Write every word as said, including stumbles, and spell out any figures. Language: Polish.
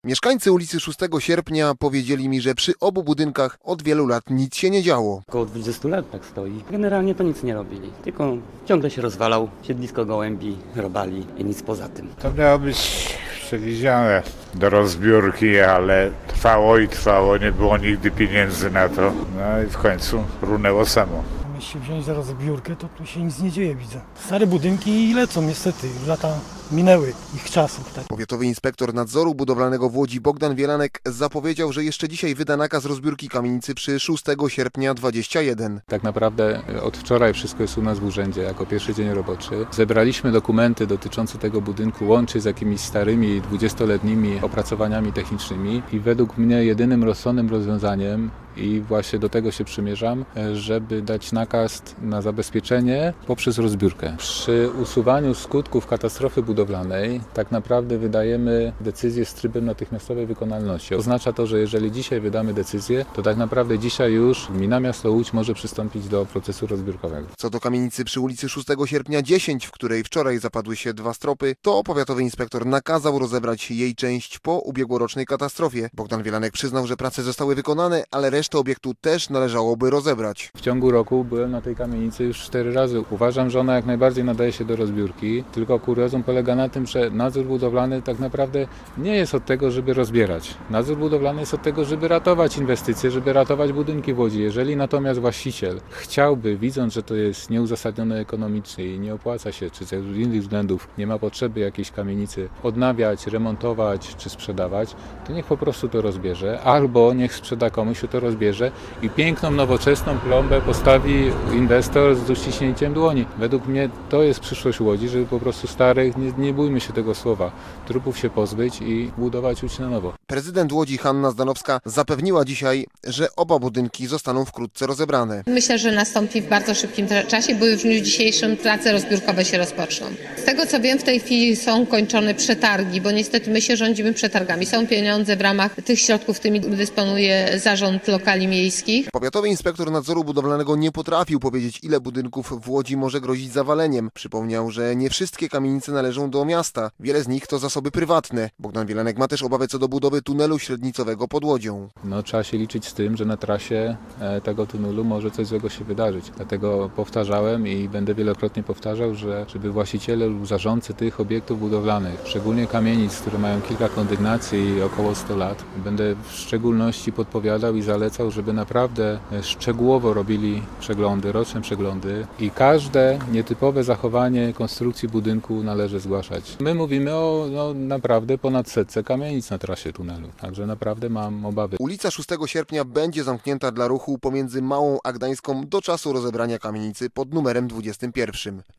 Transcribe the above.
Mieszkańcy ulicy szóstego sierpnia powiedzieli mi, że przy obu budynkach od wielu lat nic się nie działo. Około dwudziestu lat tak stoi. Generalnie to nic nie robili, tylko ciągle się rozwalał, siedlisko gołębi, robali i nic poza tym. To miało być przewidziane do rozbiórki, ale trwało i trwało, nie było nigdy pieniędzy na to. No i w końcu runęło samo. Jeśli się wziąć za rozbiórkę, to tu się nic nie dzieje, widzę. Stare budynki lecą niestety, lata minęły ich czasów. Tak. Powiatowy inspektor nadzoru budowlanego w Łodzi Bogdan Wielanek zapowiedział, że jeszcze dzisiaj wyda nakaz rozbiórki kamienicy przy szóstego sierpnia dwudziestego pierwszego. Tak naprawdę od wczoraj wszystko jest u nas w urzędzie jako pierwszy dzień roboczy. Zebraliśmy dokumenty dotyczące tego budynku, łącznie z jakimiś starymi dwudziestoletnimi opracowaniami technicznymi i według mnie jedynym rozsądnym rozwiązaniem, i właśnie do tego się przymierzam, żeby dać nakaz na zabezpieczenie poprzez rozbiórkę. Przy usuwaniu skutków katastrofy budowlanej tak naprawdę wydajemy decyzję z trybem natychmiastowej wykonalności. Oznacza to, że jeżeli dzisiaj wydamy decyzję, to tak naprawdę dzisiaj już gmina miasto Łódź może przystąpić do procesu rozbiórkowego. Co do kamienicy przy ulicy szóstego sierpnia dziesięć, w której wczoraj zapadły się dwa stropy, to powiatowy inspektor nakazał rozebrać jej część po ubiegłorocznej katastrofie. Bogdan Wielanek przyznał, że prace zostały wykonane, ale resztę obiektu też należałoby rozebrać. W ciągu roku byłem na tej kamienicy już cztery razy. Uważam, że ona jak najbardziej nadaje się do rozbiórki, tylko kuriozum polega na tym, że nadzór budowlany tak naprawdę nie jest od tego, żeby rozbierać. Nadzór budowlany jest od tego, żeby ratować inwestycje, żeby ratować budynki w Łodzi. Jeżeli natomiast właściciel chciałby, widząc, że to jest nieuzasadnione ekonomicznie i nie opłaca się, czy z innych względów nie ma potrzeby jakiejś kamienicy odnawiać, remontować czy sprzedawać, to niech po prostu to rozbierze, albo niech sprzeda komuś, kto to rozbierze i piękną, nowoczesną plombę postawi inwestor z uściśnięciem dłoni. Według mnie to jest przyszłość Łodzi, żeby po prostu starych, nie, nie bójmy się tego słowa, trupów się pozbyć i budować Łódź na nowo. Prezydent Łodzi Hanna Zdanowska zapewniła dzisiaj, że oba budynki zostaną wkrótce rozebrane. Myślę, że nastąpi w bardzo szybkim czasie, bo już w dniu dzisiejszym prace rozbiórkowe się rozpoczną. Z tego co wiem, w tej chwili są kończone przetargi, bo niestety my się rządzimy przetargami. Są pieniądze w ramach tych środków, którymi dysponuje zarząd lokali miejskich. Powiatowy inspektor nadzoru budowlanego nie potrafił powiedzieć, ile budynków w Łodzi może grozić zawaleniem. Przypomniał, że nie wszystkie kamienice należą do miasta. Wiele z nich to zasoby prywatne. Bogdan Wielanek ma też obawy co do budowy tunelu średnicowego pod Łodzią. No, trzeba się liczyć z tym, że na trasie tego tunelu może coś złego się wydarzyć. Dlatego powtarzałem i będę wielokrotnie powtarzał, że żeby właściciele lub zarządcy tych obiektów budowlanych, szczególnie kamienic, które mają kilka kondygnacji i około stu lat, będę w szczególności podpowiadał i zalecał, żeby naprawdę szczegółowo robili przeglądy, roczne przeglądy i każde nietypowe zachowanie konstrukcji budynku należy zgłaszać. My mówimy o no, naprawdę ponad setce kamienic na trasie tunelu, także naprawdę mam obawy. Ulica szóstego sierpnia będzie zamknięta dla ruchu pomiędzy Małą a Gdańską do czasu rozebrania kamienicy pod numerem dwudziestym pierwszym.